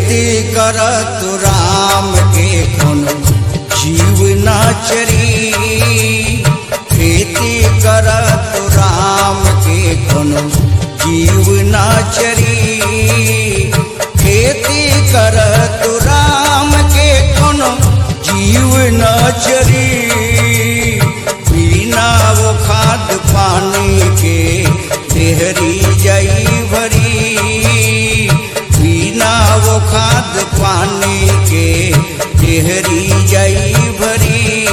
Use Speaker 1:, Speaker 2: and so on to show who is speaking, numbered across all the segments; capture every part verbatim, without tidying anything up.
Speaker 1: खेती करत राम के कोनो जीव ना चरी। खेती करत राम के कोनो जीव ना चरी। खेती करत राम के कोनो जीव ना चरी। बिना वो खाद पानी के देहरी जाई भरी। बिना वो खाद पानी के देहरी जाई भरी।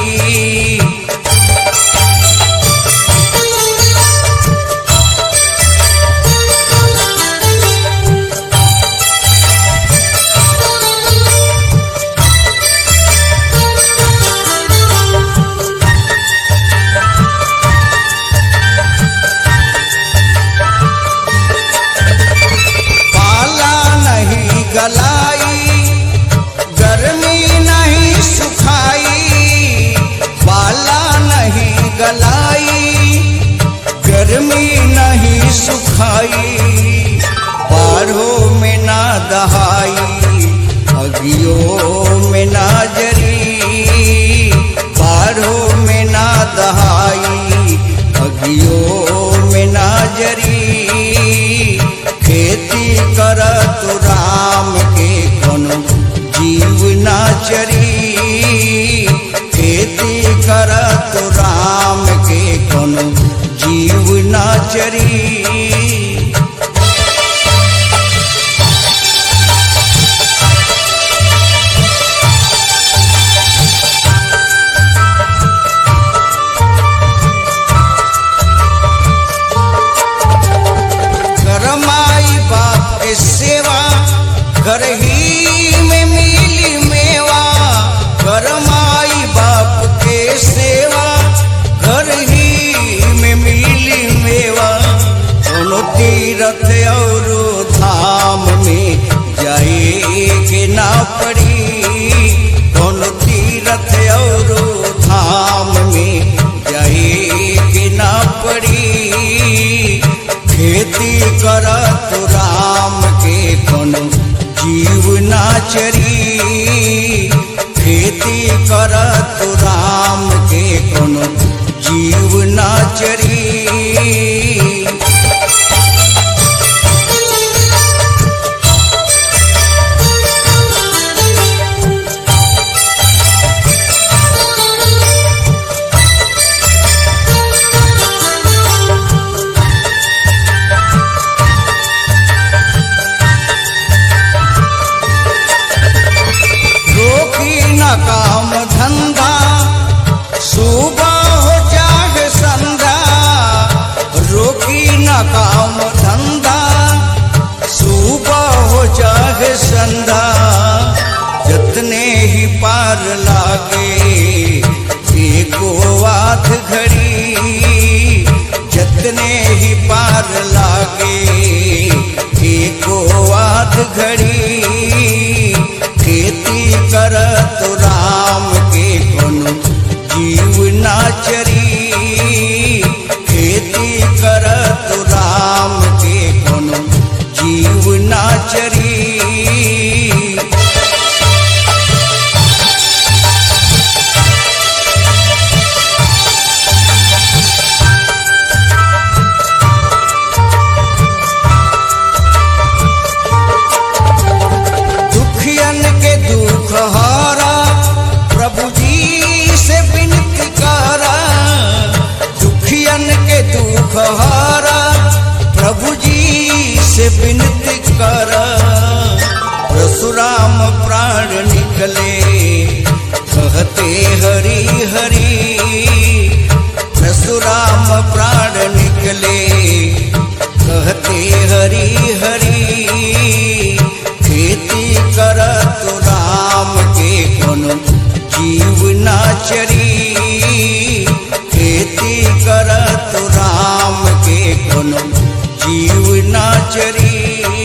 Speaker 1: गलाई गर्मी नहीं सुखाई। बाला नहीं गलाई गर्मी नहीं सुखाई। बाढ़ों में ना दहाई अगियों में ना जरी। बाढ़ों में ना दहाई अगियों में ना जरी। खेती करत राम के कोनो जीव ना चरी। खेती करत राम के कोनो जीव ना चरी। सेवा घर ही में मिली मेवा। घर माई बाप के सेवा घर ही में मिली मेवा। कोनो तीरथ और धाम में जाए के ना पड़ी। कोनो तीरथ और धाम में जाए के ना पड़ी। खेती करत राम के कोनो जीव ना चरी। खेती करत राम के कोनो जीव ना चरी। काम धंधा सुबह हो जाए संध्या। रोकी ना काम धंधा सुबह हो जाए संध्या। जतने ही पार लागे एको आध घड़ी। जतने ही पार लागे एको आध घड़ी। खेती करत राम के कोनो जीव ना चरी। खेती करत राम के कोनो जीव ना चरी। दुखियन के दुख हारा प्रभु जी से विनती करा। दुखियन के दुख हारा प्रभु जी से विनती करा। परशुराम प्राण निकले कहते हरि हरि। परशुराम प्राण निकले कहते हरि हरि। खेती करत राम के कोनो जीव ना चरी। खेती करत राम के कोनो जीव ना चरी।